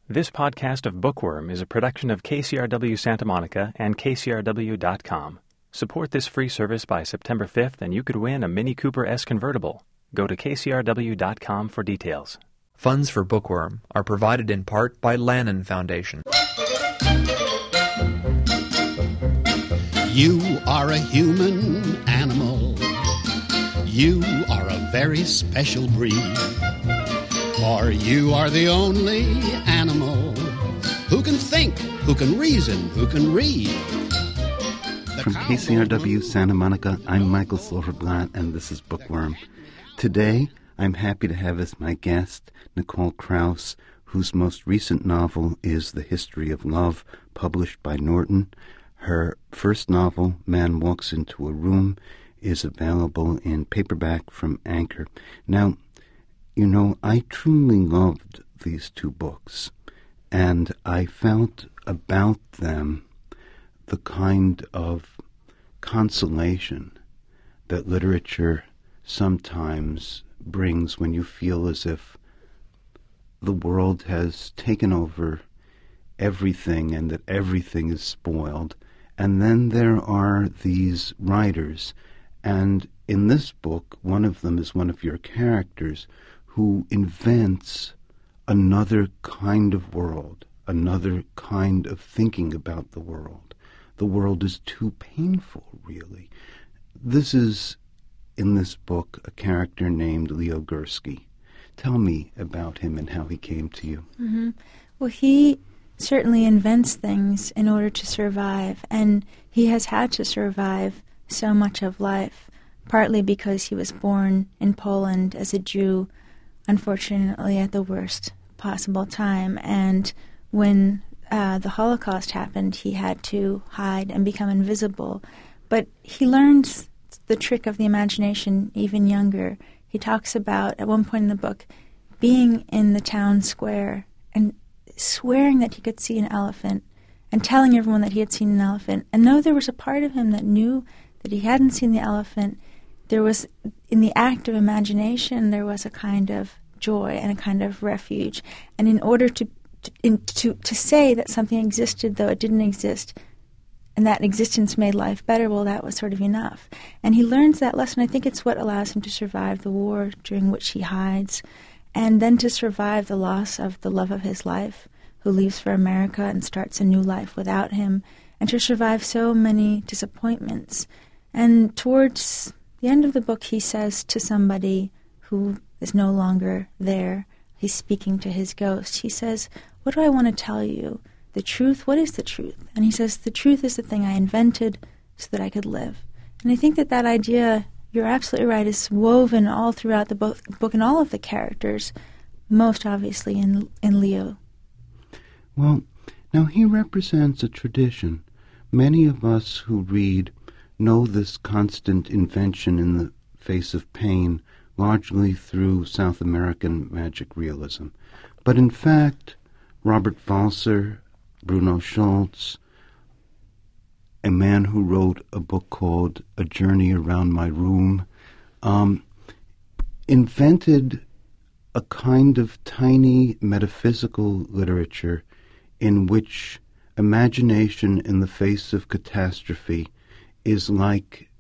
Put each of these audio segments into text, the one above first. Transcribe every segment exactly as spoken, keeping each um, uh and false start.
This podcast of Bookworm is a production of K C R W Santa Monica and K C R W dot com. Support this free service by September fifth and you could win a Mini Cooper S convertible. Go to K C R W dot com for details. Funds for Bookworm are provided in part by Lannan Foundation. You are a human animal. You are a very special breed. For you are the only animal who can think, who can reason, who can read. The From K C R W Santa Monica, I'm Michael Silverblatt, and this is Bookworm. Today, I'm happy to have as my guest Nicole Krauss, whose most recent novel is The History of Love, published by Norton. Her first novel, Man Walks Into a Room, is available in paperback from Anchor. Now, you know, I truly loved these two books, and I felt about them the kind of consolation that literature sometimes brings when you feel as if the world has taken over everything and that everything is spoiled. And then there are these writers, and in this book, one of them is one of your characters who invents another kind of world, another kind of thinking about the world. The world is too painful, really. This is, in this book, a character named Leo Gursky. Tell me about him and how he came to you. Mm-hmm. Well, he certainly invents things in order to survive, and he has had to survive so much of life, partly because he was born in Poland as a Jew, unfortunately at the worst possible time, and when uh, the Holocaust happened, he had to hide and become invisible. But he learns the trick of the imagination even younger. He talks about, at one point in the book, being in the town square and swearing that he could see an elephant and telling everyone that he had seen an elephant. And though there was a part of him that knew that he hadn't seen the elephant, there was, in the act of imagination, there was a kind of joy and a kind of refuge. And in order to to, in, to to say that something existed though it didn't exist, and that existence made life better, well, that was sort of enough. And he learns that lesson. I think it's what allows him to survive the war during which he hides, and then to survive the loss of the love of his life, who leaves for America and starts a new life without him, and to survive so many disappointments. And towards the end of the book, he says to somebody who is no longer there, he's speaking to his ghost, he says, "What do I want to tell you? The truth? What is the truth?" And he says, "The truth is the thing I invented so that I could live." And I think that that idea, you're absolutely right, is woven all throughout the book, book and all of the characters, most obviously in, in Leo. Well, now he represents a tradition. Many of us who read know this constant invention in the face of pain, largely through South American magic realism. But in fact, Robert Walser, Bruno Schultz, a man who wrote a book called A Journey Around My Room, um, invented a kind of tiny metaphysical literature in which imagination in the face of catastrophe is like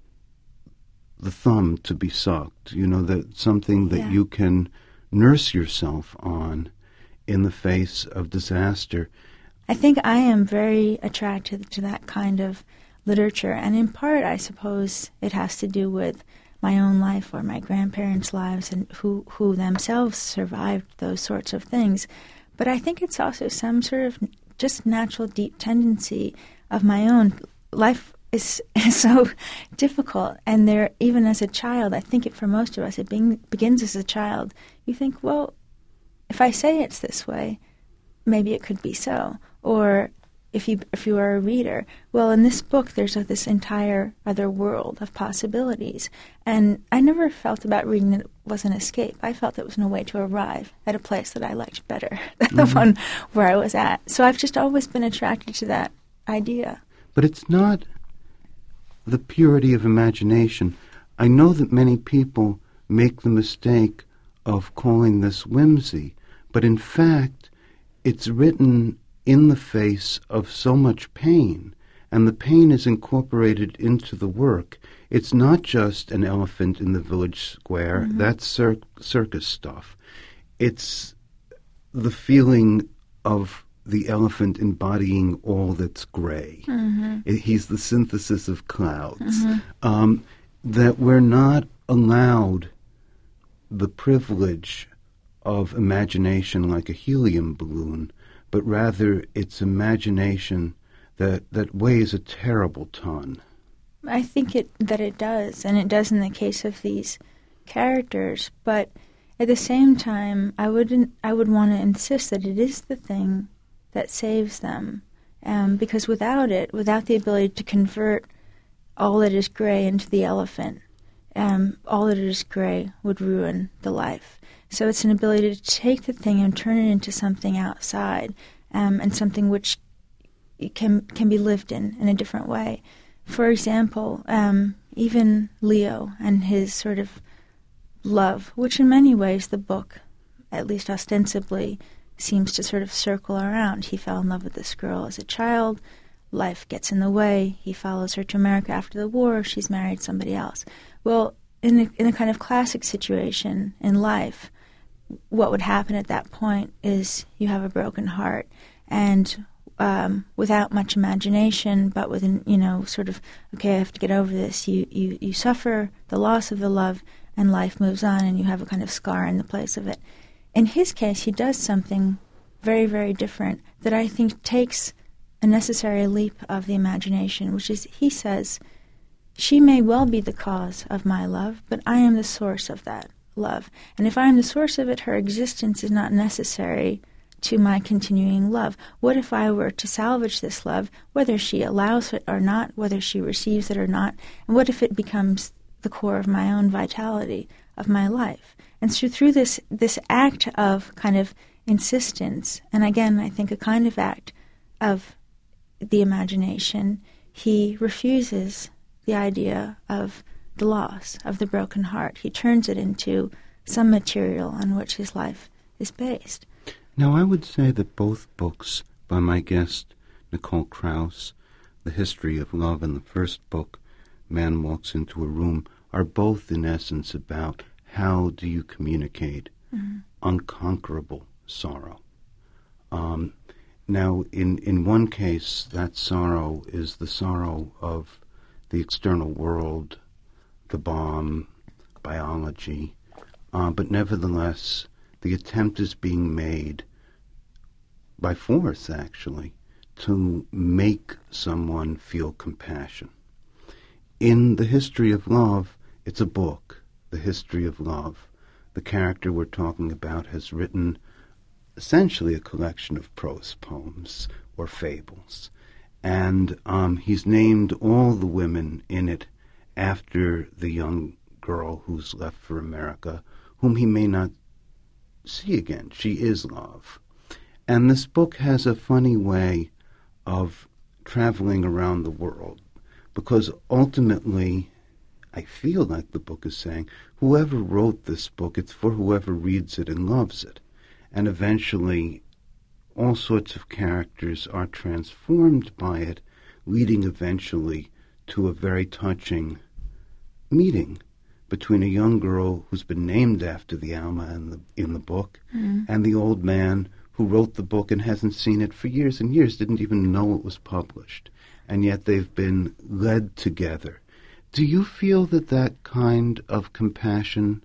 the thumb to be sucked, you know, that something that yeah. you can nurse yourself on in the face of disaster. I think I am very attracted to that kind of literature, and in part, I suppose, it has to do with my own life or my grandparents' lives and who, who themselves survived those sorts of things. But I think it's also some sort of just natural deep tendency of my own. Life is, is so difficult, and there, even as a child, I think it for most of us, it being, begins as a child. You think, well, if I say it's this way, maybe it could be so. Or if you if you are a reader, well, in this book there's a, this entire other world of possibilities. And I never felt about reading that it was an escape. I felt it was no way to arrive at a place that I liked better than mm-hmm. the one where I was at. So I've just always been attracted to that idea. But it's not the purity of imagination. I know that many people make the mistake of calling this whimsy, but in fact, it's written in the face of so much pain, and the pain is incorporated into the work. It's not just an elephant in the village square. Mm-hmm. That's cir- circus stuff. It's the feeling of the elephant embodying all that's gray. Mm-hmm. It, he's the synthesis of clouds. Mm-hmm. Um, that we're not allowed the privilege of imagination like a helium balloon, but rather it's imagination that, that weighs a terrible ton. I think it that it does, and it does in the case of these characters, but at the same time, I wouldn't. I would want to insist that it is the thing that saves them, um, because without it, without the ability to convert all that is gray into the elephant, um, all that is gray would ruin the life. So it's an ability to take the thing and turn it into something outside, um, and something which can can be lived in in a different way. For example, um, even Leo and his sort of love, which in many ways the book, at least ostensibly, seems to sort of circle around. He fell in love with this girl as a child. Life gets in the way. He follows her to America after the war. She's married somebody else. Well, in a, in a kind of classic situation in life, what would happen at that point is you have a broken heart, and um, without much imagination, but with, an, you know, sort of, okay, I have to get over this. You, you, you suffer the loss of the love, and life moves on, and you have a kind of scar in the place of it. In his case, he does something very, very different that I think takes a necessary leap of the imagination, which is, he says, she may well be the cause of my love, but I am the source of that love. And if I am the source of it, her existence is not necessary to my continuing love. What if I were to salvage this love, whether she allows it or not, whether she receives it or not, and what if it becomes the core of my own vitality, of my life? And so through this this act of kind of insistence, and again, I think a kind of act of the imagination, he refuses the idea of the loss, of the broken heart. He turns it into some material on which his life is based. Now, I would say that both books by my guest, Nicole Krauss, The History of Love, and the first book, Man Walks into a Room, are both in essence about how do you communicate mm-hmm. unconquerable sorrow. Um, now, in, in one case, that sorrow is the sorrow of the external world, the bomb, biology, uh, but nevertheless, the attempt is being made by force, actually, to make someone feel compassion. In The History of Love, it's a book, The History of Love. The character we're talking about has written essentially a collection of prose poems or fables. And um, he's named all the women in it after the young girl who's left for America, whom he may not see again. She is love. And this book has a funny way of traveling around the world, because ultimately, I feel like the book is saying, whoever wrote this book, it's for whoever reads it and loves it. And eventually, all sorts of characters are transformed by it, leading eventually to a very touching meeting between a young girl who's been named after the Alma in the, in the book mm-hmm. and the old man who wrote the book and hasn't seen it for years and years, didn't even know it was published. And yet they've been led together. Do you feel that that kind of compassion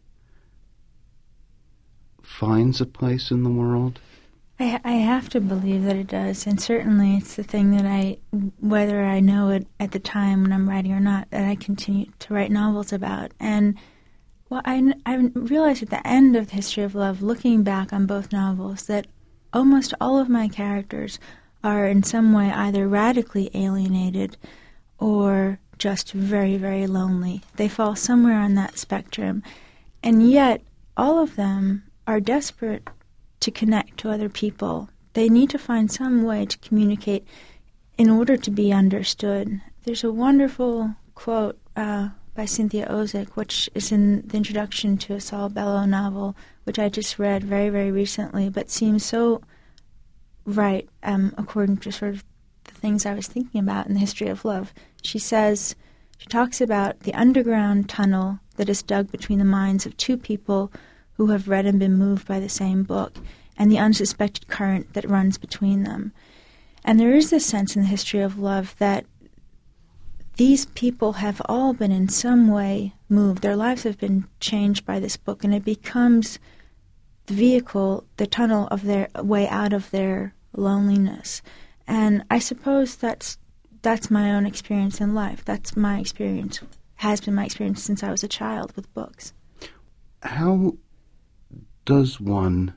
finds a place in the world? I, I have to believe that it does, and certainly it's the thing that I, whether I know it at the time when I'm writing or not, that I continue to write novels about. And well, I, I realized at the end of The History of Love, looking back on both novels, that almost all of my characters are in some way either radically alienated or just very, very lonely. They fall somewhere on that spectrum. And yet, all of them are desperate to connect to other people. They need to find some way to communicate in order to be understood. There's a wonderful quote uh, by Cynthia Ozick, which is in the introduction to a Saul Bellow novel, which I just read very, very recently, but seems so write um, according to sort of the things I was thinking about in the history of love. She says, she talks about the underground tunnel that is dug between the minds of two people who have read and been moved by the same book, and the unsuspected current that runs between them. And there is this sense in the history of love that these people have all been in some way moved. Their lives have been changed by this book, and it becomes the vehicle, the tunnel of their way out of their loneliness. And I suppose that's that's my own experience in life. That's my experience, has been my experience since I was a child with books. How does one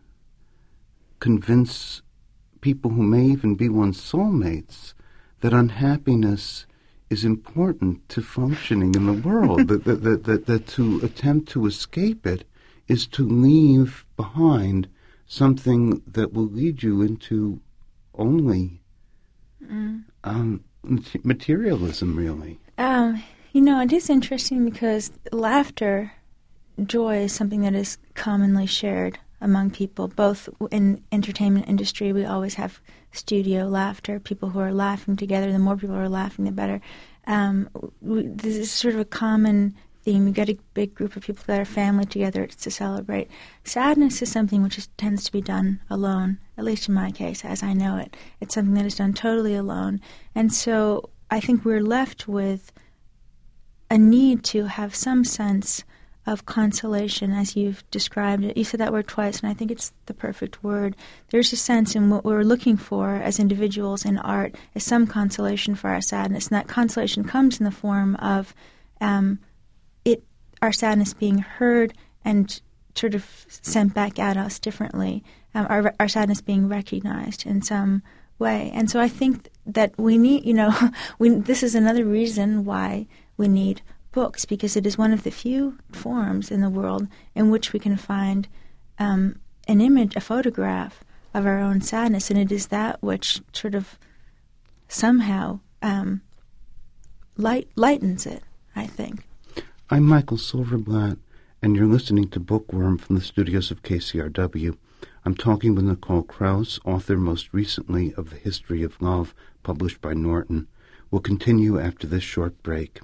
convince people who may even be one's soulmates that unhappiness is important to functioning in the world, that, that, that, that, that to attempt to escape it is to leave behind something that will lead you into only mm. um, materialism, really? Um, you know, it is interesting because laughter, joy is something that is commonly shared among people, both in entertainment industry. We always have studio laughter, people who are laughing together. The more people are laughing, the better. Um, we, this is sort of a common theme. You get a big group of people that are family together to celebrate. Sadness is something which is, tends to be done alone, at least in my case, as I know it. It's something that is done totally alone. And so I think we're left with a need to have some sense of consolation, as you've described it. You said that word twice, and I think it's the perfect word. There's a sense in what we're looking for as individuals in art is some consolation for our sadness, and that consolation comes in the form of um, it, our sadness being heard and sort of sent back at us differently, um, our, our sadness being recognized in some way. And so I think that we need, you know, we, this is another reason why we need books, because it is one of the few forms in the world in which we can find um, an image, a photograph of our own sadness, and it is that which sort of somehow um, light, lightens it, I think. I'm Michael Silverblatt, and you're listening to Bookworm from the studios of K C R W. I'm talking with Nicole Krauss, author most recently of The History of Love, published by Norton. We'll continue after this short break.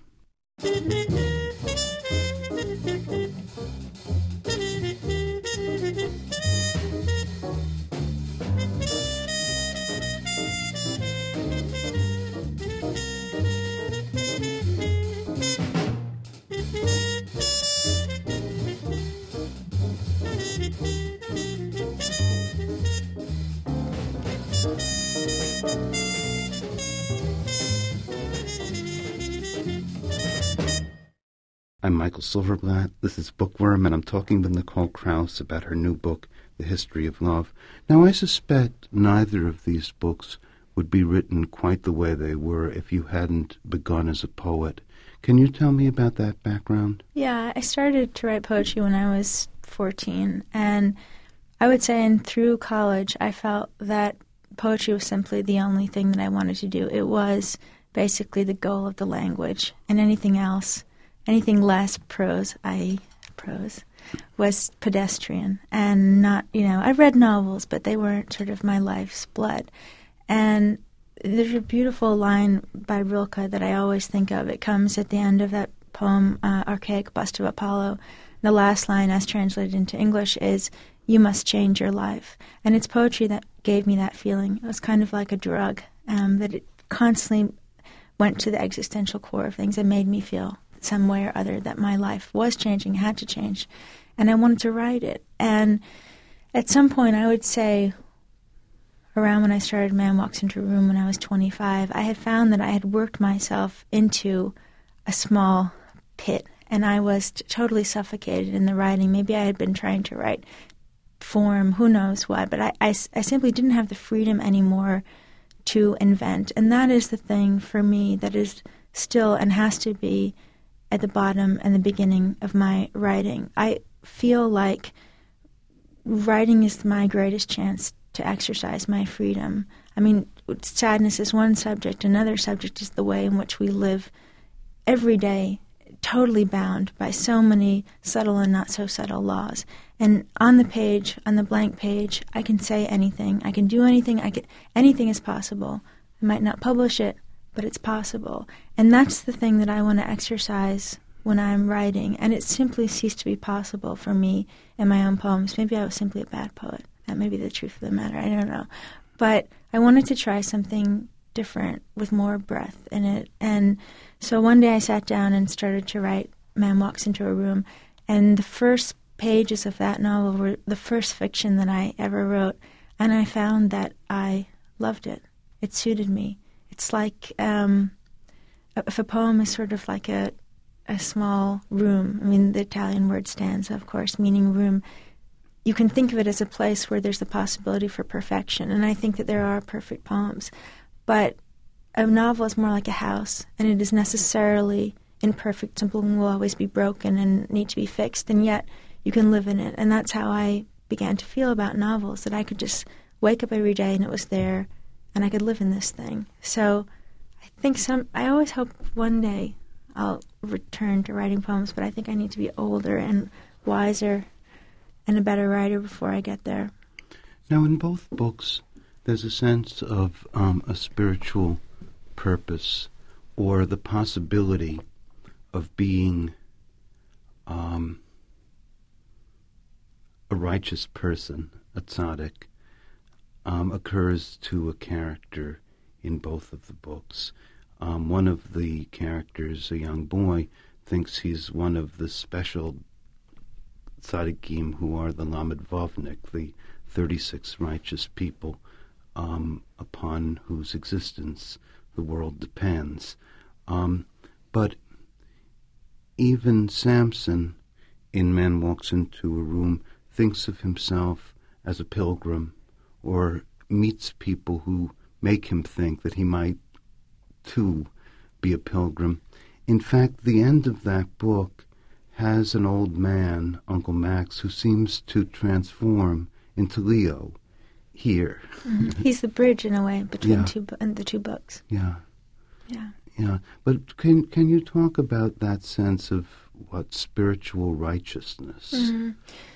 I'm Michael Silverblatt. This is Bookworm, and I'm talking with Nicole Krauss about her new book, The History of Love. Now, I suspect neither of these books would be written quite the way they were if you hadn't begun as a poet. Can you tell me about that background? Yeah, I started to write poetry when I was fourteen, and I would say in through college I felt that poetry was simply the only thing that I wanted to do. It was basically the goal of the language, and anything else, anything less prose, that is prose, was pedestrian. And not, you know, I read novels, but they weren't sort of my life's blood. And there's a beautiful line by Rilke that I always think of. It comes at the end of that poem, uh, Archaic Bust of Apollo. The last line, as translated into English, is, "You must change your life." And it's poetry that gave me that feeling. It was kind of like a drug, um, that it constantly went to the existential core of things and made me feel some way or other that my life was changing, had to change, and I wanted to write it. And at some point, I would say, around when I started Man Walks Into a Room when I was twenty-five, I had found that I had worked myself into a small pit, and I was t- totally suffocated in the writing. Maybe I had been trying to write form, who knows what, but I, I, I simply didn't have the freedom anymore to invent. And that is the thing for me that is still and has to be at the bottom and the beginning of my writing. I feel like writing is my greatest chance to exercise my freedom. I mean, sadness is one subject. Another subject is the way in which we live every day, totally bound by so many subtle and not so subtle laws. And on the page, on the blank page, I can say anything. I can do anything. I can, anything is possible. I might not publish it, but it's possible. And that's the thing that I want to exercise when I'm writing. And it simply ceased to be possible for me in my own poems. Maybe I was simply a bad poet. That may be the truth of the matter. I don't know. But I wanted to try something different with more breath in it. And so one day I sat down and started to write Man Walks Into a Room. And the first pages of that novel were the first fiction that I ever wrote. And I found that I loved it. It suited me. It's like um, if a poem is sort of like a a small room. I mean, the Italian word stanza, of course, meaning room. You can think of it as a place where there's the possibility for perfection. And I think that there are perfect poems. But a novel is more like a house, and it is necessarily imperfect. Something will always be broken and need to be fixed, and yet you can live in it. And that's how I began to feel about novels, that I could just wake up every day and it was there, and I could live in this thing. So I think some, I always hope one day I'll return to writing poems, but I think I need to be older and wiser and a better writer before I get there. Now, in both books, there's a sense of um, a spiritual purpose or the possibility of being um, a righteous person, a tzaddik, um, occurs to a character in both of the books. Um, one of the characters, a young boy, thinks he's one of the special tzaddikim who are the Lamed Vavnik, the thirty-six righteous people um, upon whose existence the world depends. Um, but even Samson, in Man Walks Into a Room, thinks of himself as a pilgrim or meets people who make him think that he might too be a pilgrim. In fact, the end of that book has an old man, Uncle Max, who seems to transform into Leo here. Mm-hmm. He's the bridge, in a way, between yeah. two bu- and the two books. Yeah. Yeah. Yeah. But can can you talk about that sense of what spiritual righteousness? Mm-hmm.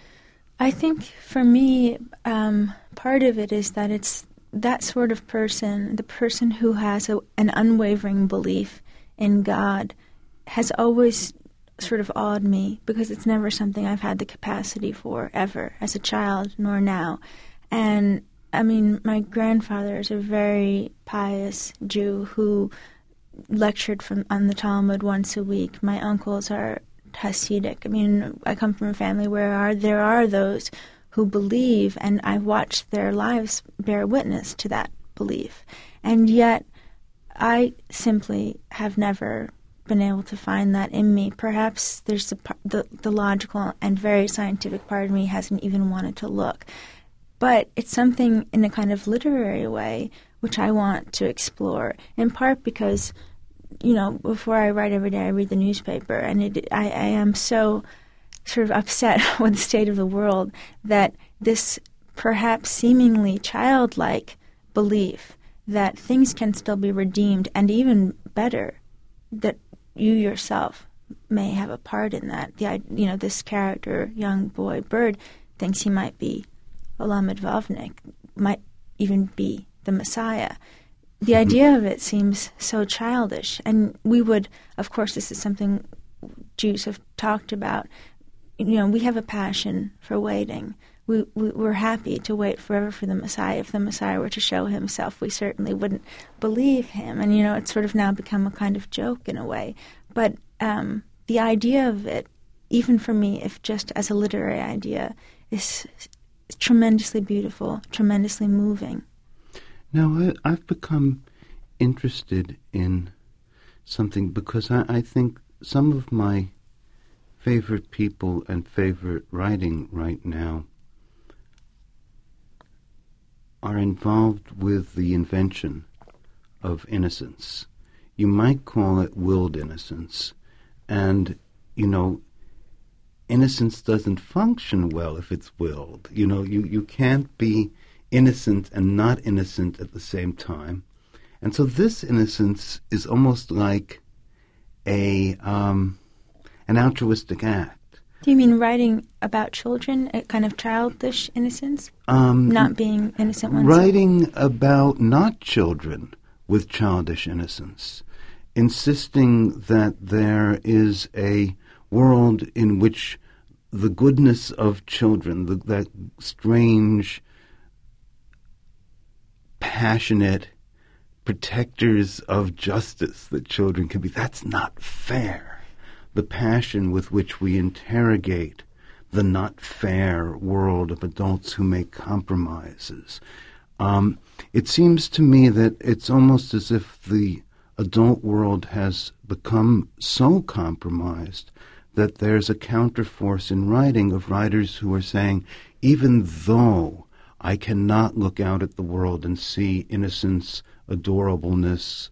I think for me, um, part of it is that it's that sort of person, the person who has a, an unwavering belief in God, has always sort of awed me, because it's never something I've had the capacity for, ever, as a child, nor now. And, I mean, my grandfather is a very pious Jew who lectured from on the Talmud once a week. My uncles are Hasidic. I mean, I come from a family where are, there are those who believe, and I've watched their lives bear witness to that belief. And yet, I simply have never been able to find that in me. Perhaps there's the, the, the logical and very scientific part of me hasn't even wanted to look. But it's something in a kind of literary way which I want to explore, in part because, you know, before I write every day, I read the newspaper, and it, I, I am so sort of upset with the state of the world that this perhaps seemingly childlike belief that things can still be redeemed, and even better, that you yourself may have a part in that. The, you know, this character, young boy Bird, thinks he might be a Lamed Vavnik, might even be the Messiah. The idea of it seems so childish, and we would, of course, this is something Jews have talked about. You know, we have a passion for waiting. We, we, we're happy to wait forever for the Messiah. If the Messiah were to show himself, we certainly wouldn't believe him. And, you know, it's sort of now become a kind of joke in a way. But um, the idea of it, even for me, if just as a literary idea, is tremendously beautiful, tremendously moving. Now, I, I've become interested in something because I, I think some of my favorite people and favorite writing right now are involved with the invention of innocence. You might call it willed innocence. And, you know, innocence doesn't function well if it's willed. You know, you, you can't be innocent and not innocent at the same time. And so this innocence is almost like a um, an altruistic act. Do you mean writing about children, a kind of childish innocence? Um, not being innocent ones? Writing about not children with childish innocence, insisting that there is a world in which the goodness of children, the, that strange, passionate protectors of justice that children can be, that's not fair. The passion with which we interrogate the not fair world of adults who make compromises. Um, it seems to me that it's almost as if the adult world has become so compromised that there's a counterforce in writing of writers who are saying, even though I cannot look out at the world and see innocence, adorableness,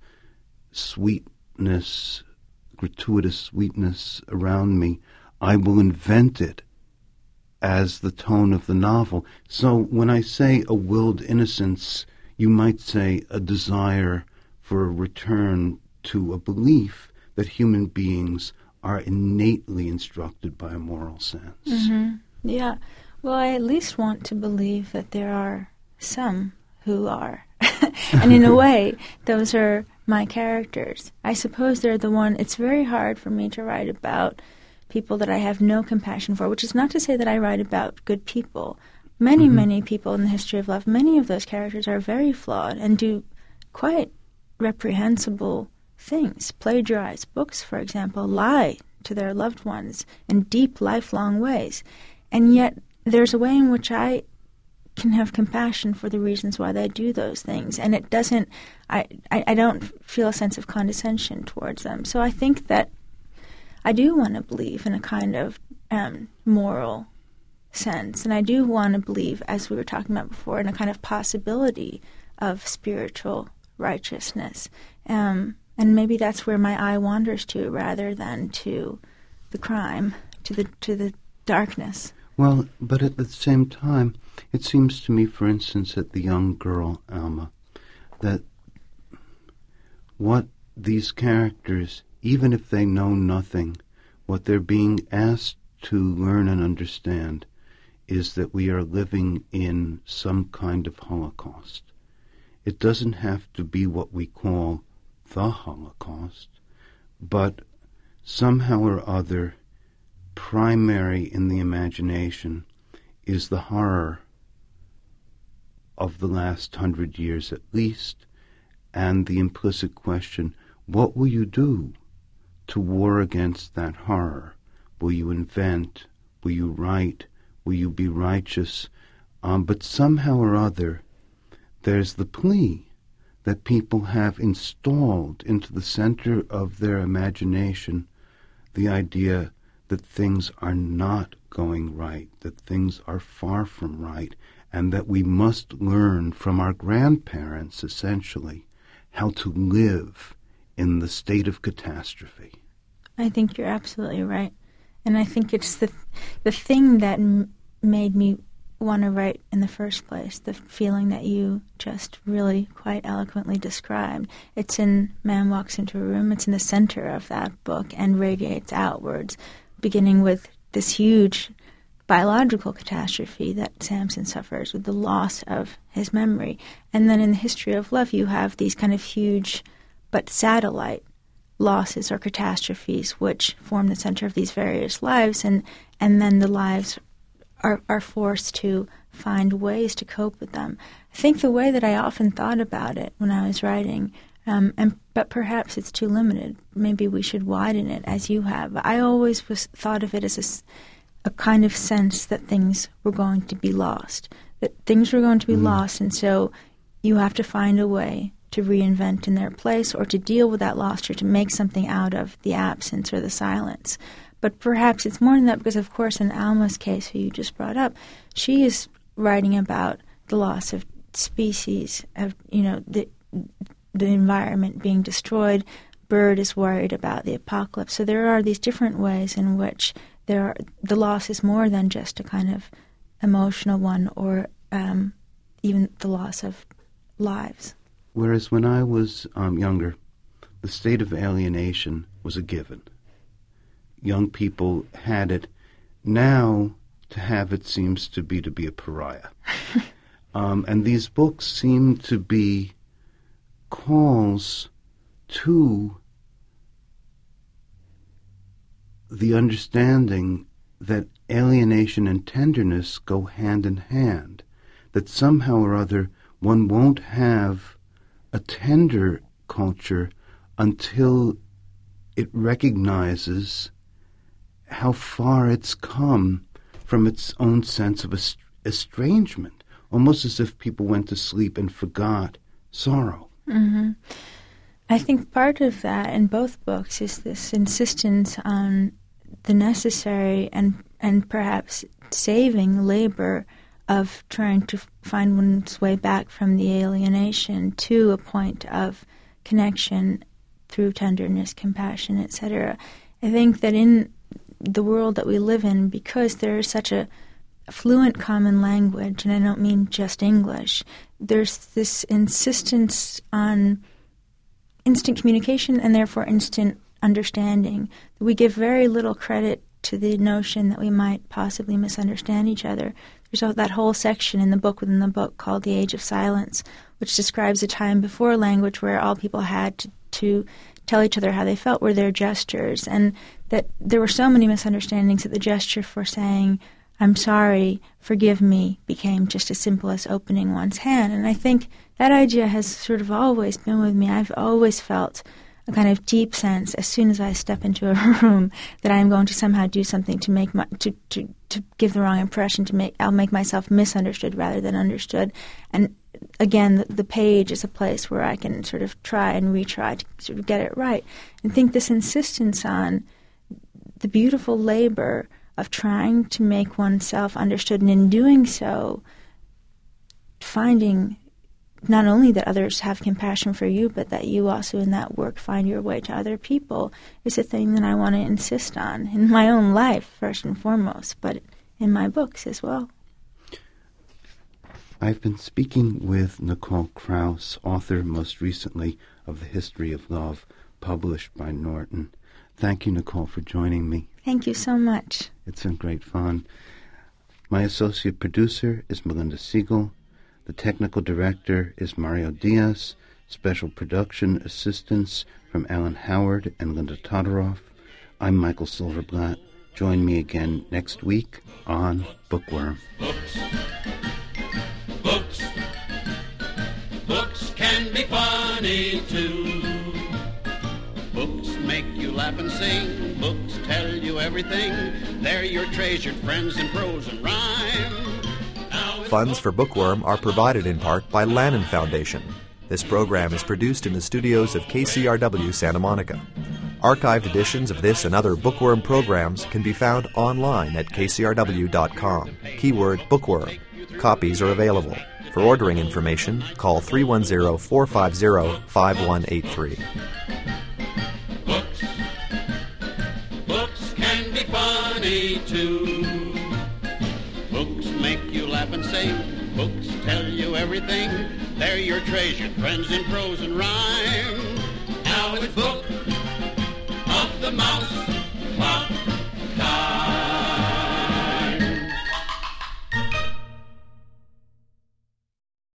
sweetness, gratuitous sweetness around me, I will invent it as the tone of the novel. So when I say a willed innocence, you might say a desire for a return to a belief that human beings are innately instructed by a moral sense. Mm-hmm. Yeah. Well, I at least want to believe that there are some who are. And in a way, those are my characters. I suppose they're the one. It's very hard for me to write about people that I have no compassion for, which is not to say that I write about good people. Many, mm-hmm. many people in the history of love, many of those characters are very flawed and do quite reprehensible things. Plagiarize books, for example, lie to their loved ones in deep, lifelong ways. And yet there's a way in which I can have compassion for the reasons why they do those things. And it doesn't, I, I, I don't feel a sense of condescension towards them. So I think that I do want to believe in a kind of um, moral sense. And I do want to believe, as we were talking about before, in a kind of possibility of spiritual righteousness. Um, and maybe that's where my eye wanders to rather than to the crime, to the to the darkness. Well, but at the same time, it seems to me, for instance, at the young girl, Alma, that what these characters, even if they know nothing, what they're being asked to learn and understand is that we are living in some kind of Holocaust. It doesn't have to be what we call the Holocaust, but somehow or other, primary in the imagination is the horror of the last hundred years at least, and the implicit question, what will you do to war against that horror? Will you invent? Will you write? Will you be righteous? Um, but somehow or other, there's the plea that people have installed into the center of their imagination the idea that things are not going right, that things are far from right, and that we must learn from our grandparents, essentially, how to live in the state of catastrophe. I think you're absolutely right. And I think it's the the thing that m- made me want to write in the first place, the feeling that you just really quite eloquently described. It's in Man Walks Into a Room. It's in the center of that book and radiates outwards, beginning with this huge biological catastrophe that Samson suffers with the loss of his memory. And then in the history of love, you have these kind of huge but satellite losses or catastrophes which form the center of these various lives, and, and then the lives are, are forced to find ways to cope with them. I think the way that I often thought about it when I was writing, um, and but perhaps it's too limited, maybe we should widen it as you have. I always was thought of it as a, a kind of sense that things were going to be lost, that things were going to be mm. lost, and so you have to find a way to reinvent in their place or to deal with that loss or to make something out of the absence or the silence. But perhaps it's more than that because, of course, in Alma's case, who you just brought up, she is writing about the loss of species, of, you know, the the environment being destroyed. Bird is worried about the apocalypse. So there are these different ways in which there are, the loss is more than just a kind of emotional one or um, even the loss of lives. Whereas when I was um, younger, the state of alienation was a given. Young people had it now to have it seems to be to be a pariah. um, and these books seem to be calls to the understanding that alienation and tenderness go hand in hand, that somehow or other one won't have a tender culture until it recognizes how far it's come from its own sense of est- estrangement, almost as if people went to sleep and forgot sorrow. Mm-hmm. I think part of that in both books is this insistence on the necessary and and perhaps saving labor of trying to find one's way back from the alienation to a point of connection through tenderness, compassion, et cetera. I think that in the world that we live in, because there is such a fluent common language, and I don't mean just English, there's this insistence on instant communication and therefore instant understanding. We give very little credit to the notion that we might possibly misunderstand each other. There's that whole section in the book within the book called The Age of Silence, which describes a time before language where all people had to, to tell each other how they felt were their gestures, and that there were so many misunderstandings that the gesture for saying, I'm sorry, forgive me, became just as simple as opening one's hand. And I think that idea has sort of always been with me. I've always felt a kind of deep sense as soon as I step into a room that I'm going to somehow do something to make my, to, to, to give the wrong impression, to make I'll make myself misunderstood rather than understood. And again, the, the page is a place where I can sort of try and retry to sort of get it right. And think this insistence on the beautiful labor of trying to make oneself understood, and in doing so, finding not only that others have compassion for you, but that you also in that work find your way to other people, is a thing that I want to insist on in my own life, first and foremost, but in my books as well. I've been speaking with Nicole Krauss, author most recently of The History of Love, published by Norton. Thank you, Nicole, for joining me. Thank you so much. It's been great fun. My associate producer is Melinda Siegel. The technical director is Mario Diaz. Special production assistance from Alan Howard and Linda Todoroff. I'm Michael Silverblatt. Join me again next week on Bookworm. Books. Books. Books can be funny too. Books make you laugh and sing. Books tell you everything. They're your treasured friends in prose and rhyme. Now Funds for Bookworm are provided in part by Lannan Foundation. This program is produced in the studios of K C R W Santa Monica. Archived editions of this and other Bookworm programs can be found online at k c r w dot com. Keyword Bookworm. Copies are available. For ordering information, call three one zero, four five zero, five one eight three. Books. Books can be funny too. Books make you laugh and sing. Books tell you everything. They're your treasured friends in prose and rhyme.